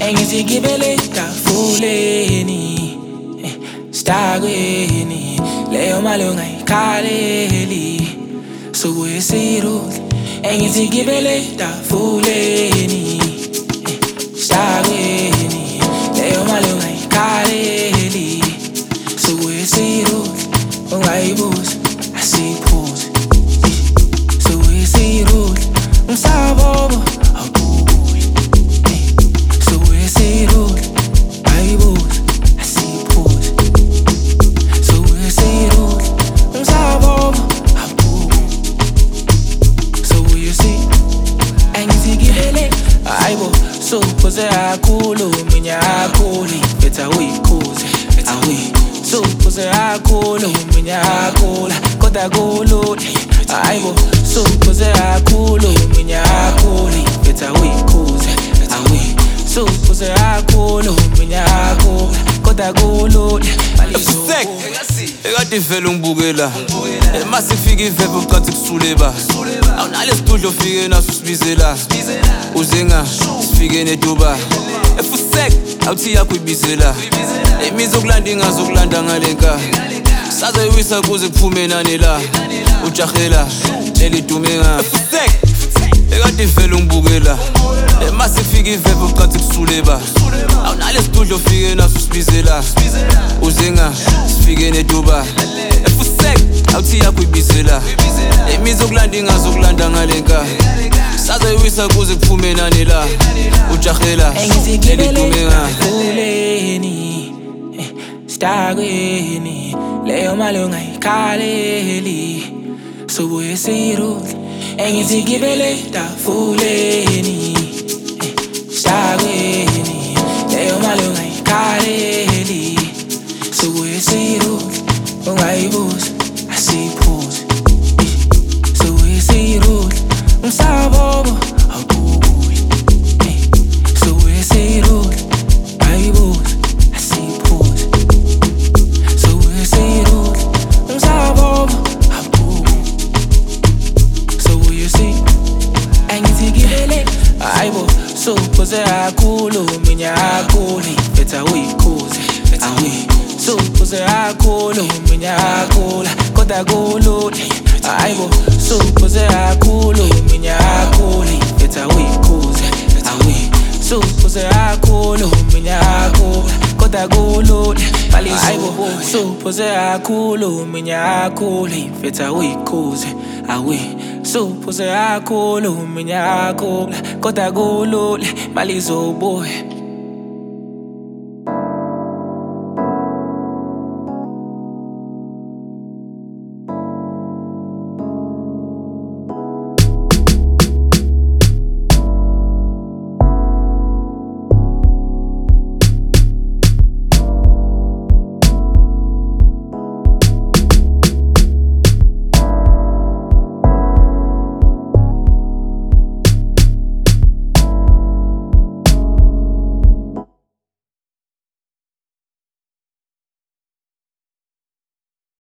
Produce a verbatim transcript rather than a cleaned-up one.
engizigibele tafuleni stagweni leyo mali ungayikhaleli subuye sirudle engizigibele tafuleni stagweni leyo mali ungayikhaleli subuye sirudle ungayibuza asiphuze subuye sirudle umsabobo awubuye subuye sirudle ayibuza asiphuze subuye sirudle umsabobo awubuye subuye si engizigibele ayibo suphuze akhuluma nyakhuli betha uyikhuze awi suphuze akhuluma nyakhula kodwa kulula ayibo suphuze akhuluma nyakhuli betha uyikhuze awi suphuze akhuluma nyakhula kodwa kulula Efusek ekade vele ngibukela emasifika iveve uqathi kusuleba awunalesidudlo ufike naso sibizela uzenga sifike neduba Efusek awuthi yakho ibizela imizi okulanda ingazokulanda ngalenka saze uwisa kuze kuphume nani la ujahela lelidumenga Efusek ekade vele ngibukela emasifika iveve uqathi kusuleba awunalesidudlo ufike naso sibizela uzenga sifike neduba Efusek awuthi yakho ibizela imizi okulanda ingazokulanda ngalenka saze uwisa kuze kuphume nani la ujahela lelidumenga stagweni leyo mali ungayikhaleli subuye sirudle engizigibele tafuleni stagweni leyo mali ungayikhaleli subuye sirudle ungayibuza asiphuze subuye sirudle umsabobo awubuye subuye sirudle ayibuza asiphuze subuye sirudle umsabobo awubuye subuye si engizigibele ayibo suphuze akhuluma nyakhuli betha uyikhuze awi suphuze akhuluma nyakhula kodwa kulula ayibo suphuze akhuluma nyakhuli betha uyikhuze awi suphuze akhuluma nyakhula kodwa kulula ayibo suphuze akhuluma nyakhuli betha uyikhuze awi suphuze akhuluma nyakhula kodwa kulula mali zobuye